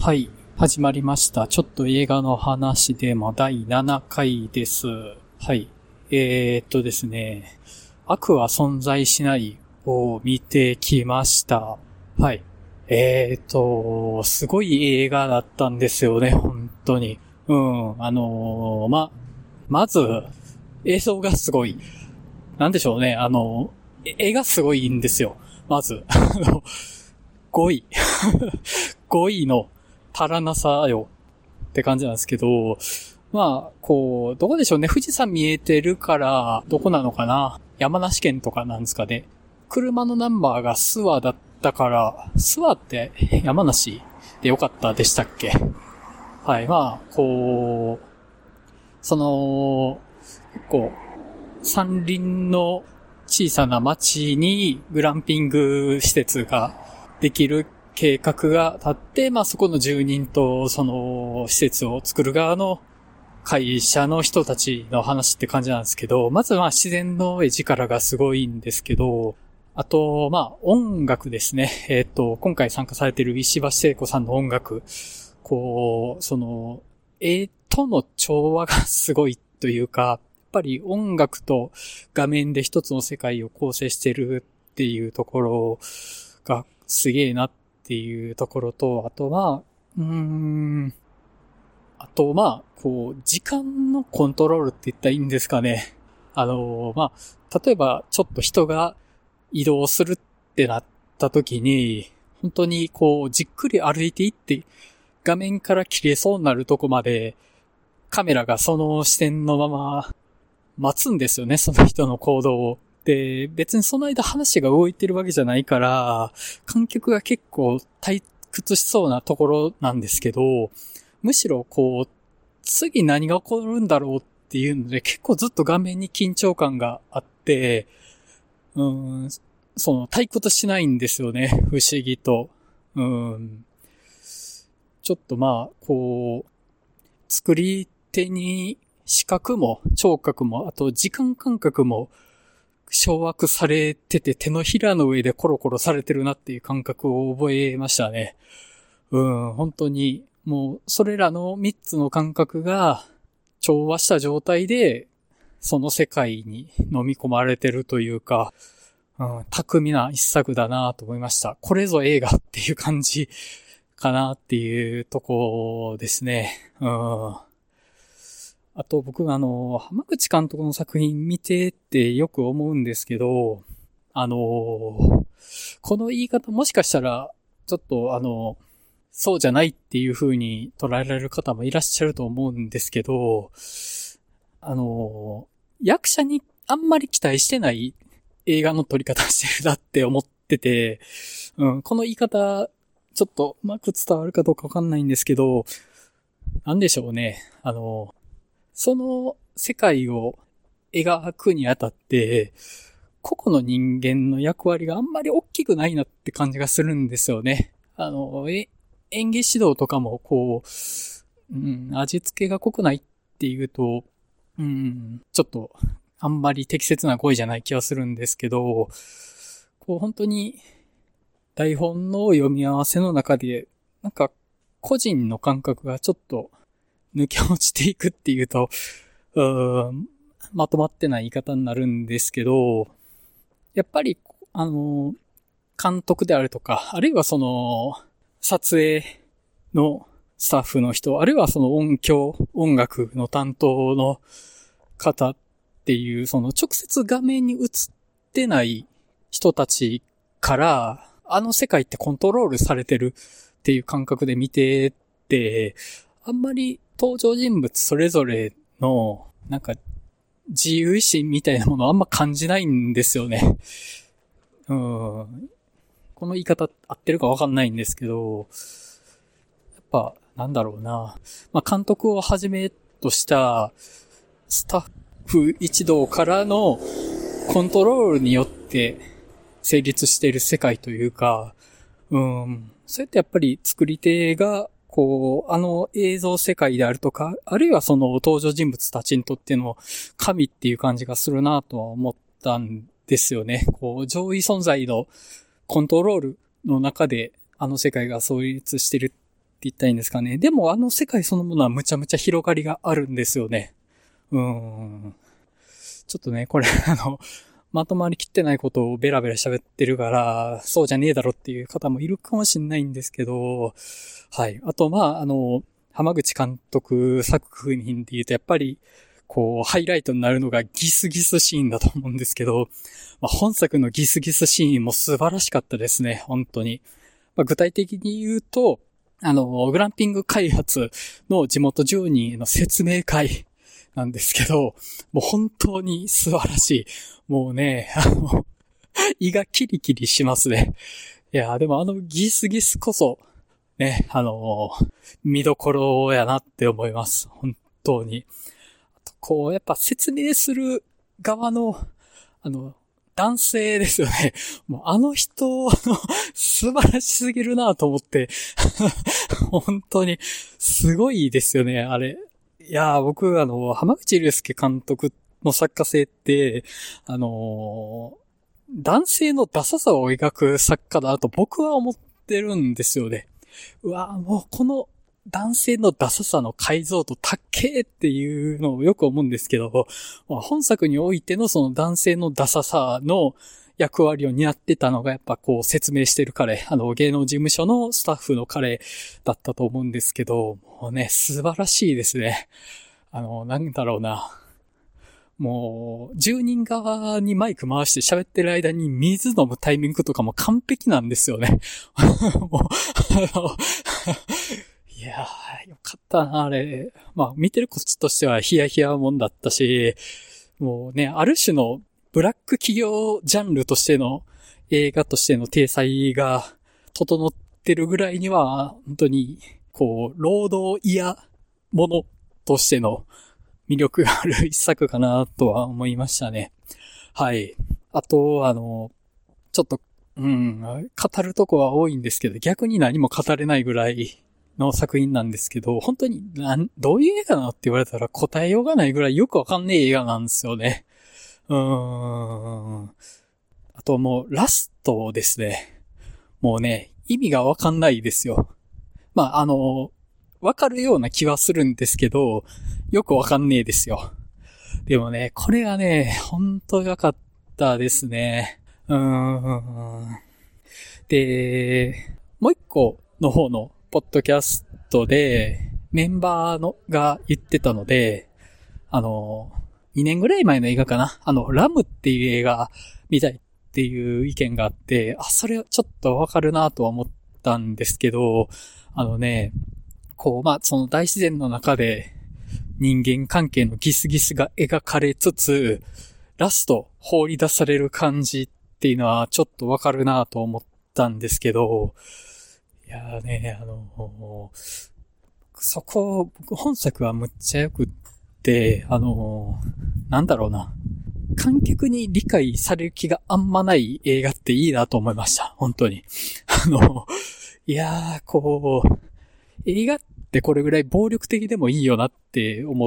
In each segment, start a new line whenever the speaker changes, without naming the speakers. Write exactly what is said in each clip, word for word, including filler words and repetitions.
はい、始まりました。ちょっと映画の話でもだいななかいです。はい。えー、っとですね、悪は存在しないを見てきました。はい。えー、っと、すごい映画だったんですよね、本当に。うん、あのー、ま、まず、映像がすごい。なんでしょうね、あの、絵がすごいんですよ。まず、あの、ごい。ごいの足らなさよって感じなんですけど、まあ、こう、どこでしょうね。富士山見えてるから、どこなのかな。山梨県とかなんですかね。車のナンバーが諏訪だったから、諏訪って山梨でよかったでしたっけ？はい、まあ、こう、その、結構、山林の小さな町にグランピング施設ができる計画が立って、まあそこの住人とその施設を作る側の会社の人たちの話って感じなんですけど、まずまあ自然の絵力がすごいんですけど、あとまあ音楽ですね。えっと、今回参加されている石橋聖子さんの音楽、こう、その、絵との調和がすごいというか、やっぱり音楽と画面で一つの世界を構成してるっていうところがすげえなっていうところと、あとまあ、うーん、あとまあ、こう、時間のコントロールって言ったらいいんですかね。あの、まあ、例えばちょっと人が移動するってなった時に、本当にこう、じっくり歩いていって、画面から切れそうになるとこまで、カメラがその視点のまま待つんですよね、その人の行動を。で、別にその間話が動いてるわけじゃないから、観客が結構退屈しそうなところなんですけど、むしろこう、次何が起こるんだろうっていうので、結構ずっと画面に緊張感があって、うーん、その退屈しないんですよね、不思議と。うーん、ちょっとまあ、こう、作り手に視覚も聴覚も、あと時間感覚も掌握されてて、手のひらの上でコロコロされてるなっていう感覚を覚えましたね。うん、本当に、もう、それらの三つの感覚が調和した状態で、その世界に飲み込まれてるというか、うん、巧みな一作だなと思いました。これぞ映画っていう感じかなっていうとこですね。うん。あと僕あの、浜口監督の作品見てってよく思うんですけど、あの、この言い方もしかしたら、ちょっとあの、そうじゃないっていう風に捉えられる方もいらっしゃると思うんですけど、あの、役者にあんまり期待してない映画の撮り方してるなって思ってて、うん、この言い方、ちょっとうまく伝わるかどうかわかんないんですけど、なんでしょうね。あの、その世界を描くにあたって、個々の人間の役割があんまり大きくないなって感じがするんですよね。あの、え演技指導とかもこう、うん、味付けが濃くないっていうと、うん、ちょっとあんまり適切な語彙じゃない気はするんですけど、こう本当に台本の読み合わせの中で、なんか個人の感覚がちょっと抜け落ちていくっていうと、うーん、まとまってない言い方になるんですけど、やっぱり、あの、監督であるとか、あるいはその、撮影のスタッフの人、あるいはその音響、音楽の担当の方っていう、その直接画面に映ってない人たちから、あの世界ってコントロールされてるっていう感覚で見てて、あんまり登場人物それぞれの、なんか、自由意志みたいなものあんま感じないんですよね。うん。この言い方合ってるかわかんないんですけど、やっぱ、なんだろうな。まあ、監督をはじめとしたスタッフ一同からのコントロールによって成立している世界というか、うん。そうやってやっぱり作り手が、こう、あの映像世界であるとか、あるいはその登場人物たちにとっての神っていう感じがするなとは思ったんですよね。こう、上位存在のコントロールの中であの世界が創立してるっ言ったらいいんですかね。でもあの世界そのものはむちゃむちゃ広がりがあるんですよね。うーん。ちょっとね、これあの、まとまりきってないことをベラベラ喋ってるから、そうじゃねえだろっていう方もいるかもしれないんですけど、はい。あと、まあ、あの、浜口監督作品で言うと、やっぱり、こう、ハイライトになるのがギスギスシーンだと思うんですけど、まあ、本作のギスギスシーンも素晴らしかったですね、本当に。まあ、具体的に言うと、あの、グランピング開発の地元住人への説明会なんですけど、もう本当に素晴らしい。もうね、あの、胃がキリキリしますね。いや、でもあのギスギスこそ、ね、あの、見どころやなって思います。本当に。あとこう、やっぱ説明する側の、あの、男性ですよね。もうあの人の素晴らしすぎるなと思って、本当にすごいですよね、あれ。いやー、僕、あの、浜口竜介監督の作家性って、あのー、男性のダサさを描く作家だと僕は思ってるんですよね。うわー、もうこの男性のダサさの解像度高えっていうのをよく思うんですけど、本作においてのその男性のダサさの役割を担ってたのがやっぱこう説明してる彼、あの芸能事務所のスタッフの彼だったと思うんですけど、もうね、素晴らしいですね。あの、なんだろうな。もう、住人側にマイク回して喋ってる間に水飲むタイミングとかも完璧なんですよね。もうあのいやー、よかったな、あれ。まあ、見てるこっちとしてはヒヤヒヤもんだったし、もうね、ある種のブラック企業ジャンルとしての映画としての体裁が整ってるぐらいには、本当に、こう、労働嫌ものとしての魅力がある一作かなとは思いましたね。はい。あと、あの、ちょっと、うん、語るとこは多いんですけど、逆に何も語れないぐらいの作品なんですけど、本当になん、どういう映画なのって言われたら答えようがないぐらいよくわかんない映画なんですよね。うーん。あともう、ラストですね。もうね、意味がわかんないですよ。まあ、あの、わかるような気はするんですけど、よくわかんねえですよ。でもね、これがね、ほんと良かったですね。うーん。で、もう一個の方のポッドキャストで、メンバーのが言ってたので、あの、にねんぐらい前の映画かな。あの、ラムっていう映画見たいっていう意見があって、あ、それちょっとわかるなとは思ったんですけど、あのね、こう、まあ、その大自然の中で人間関係のギスギスが描かれつつ、ラスト放り出される感じっていうのはちょっとわかるなと思ったんですけど、いやーね、あのー、そこ、僕本作はむっちゃよくって、あのー、なんだろうな。観客に理解される気があんまない映画っていいなと思いました。本当に。あの、いやー、こう、映画ってこれぐらい暴力的でもいいよなって思って、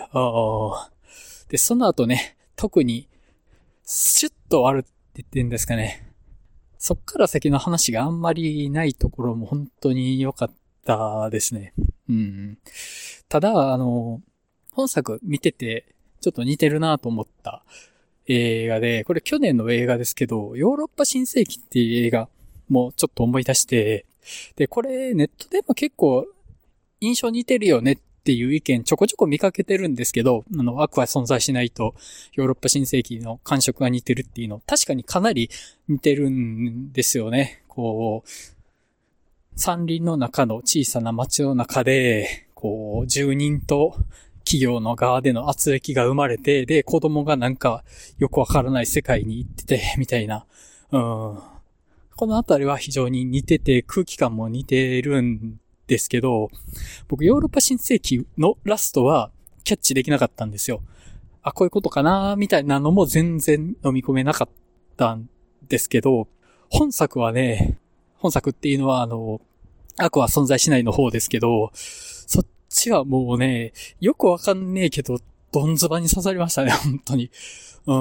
あで、その後ね、特に、シュッと終わるって言ってるんですかね。そっから先の話があんまりないところも本当に良かったですね。うん。ただ、あの、本作見てて、ちょっと似てるなと思った映画で、これ去年の映画ですけど、ヨーロッパ新世紀っていう映画もちょっと思い出して、で、これネットでも結構印象似てるよねっていう意見ちょこちょこ見かけてるんですけど、あの、悪は存在しないとヨーロッパ新世紀の感触が似てるっていうの、確かにかなり似てるんですよね。こう、山林の中の小さな町の中で、こう、住人と企業の側での圧力が生まれて、で、子供がなんかよくわからない世界に行ってて、みたいな。うん。このあたりは非常に似てて、空気感も似てるんですけど、僕ヨーロッパ新世紀のラストはキャッチできなかったんですよ。あ、こういうことかなみたいなのも全然飲み込めなかったんですけど、本作はね、本作っていうのはあの、悪は存在しないの方ですけど、そっちはもうね、よくわかんねえけど、どんずばに刺さりましたね、本当に。うん。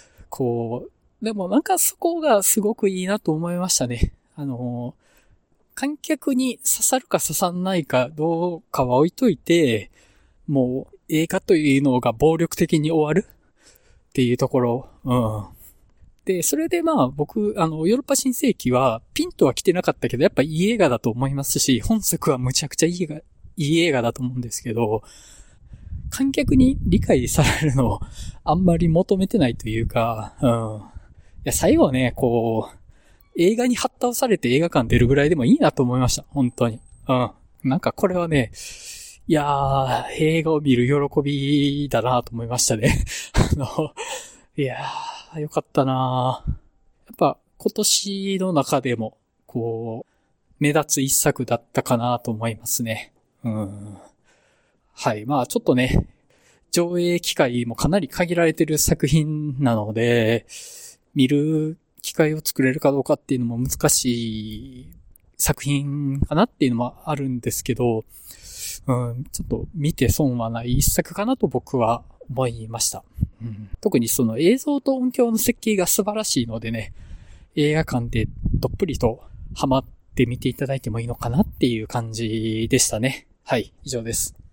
こう、でもなんかそこがすごくいいなと思いましたね。あの、 観客に刺さるか刺さんないかどうかは置いといて、もう映画というのが暴力的に終わるっていうところ、うん。で、それでまあ僕、あの、ヨーロッパ新世紀はピンとは来てなかったけど、やっぱいい映画だと思いますし、本作はむちゃくちゃいい映画、いい映画だと思うんですけど、観客に理解されるのをあんまり求めてないというか、うん。いや、最後ね、こう、映画に発倒されて映画館出るぐらいでもいいなと思いました。本当に。うん。なんかこれはね、いやー、映画を見る喜びだなと思いましたね。あの、いやー、よかったなー。やっぱ今年の中でも、こう、目立つ一作だったかなと思いますね。うん。はい。まあちょっとね、上映機会もかなり限られてる作品なので、見る機会を作れるかどうかっていうのも難しい作品かなっていうのもあるんですけど、うん、ちょっと見て損はない一作かなと僕は思いました。うん、特にその映像と音響の設計が素晴らしいのでね、映画館でどっぷりとハマって見ていただいてもいいのかなっていう感じでしたね。はい、以上です。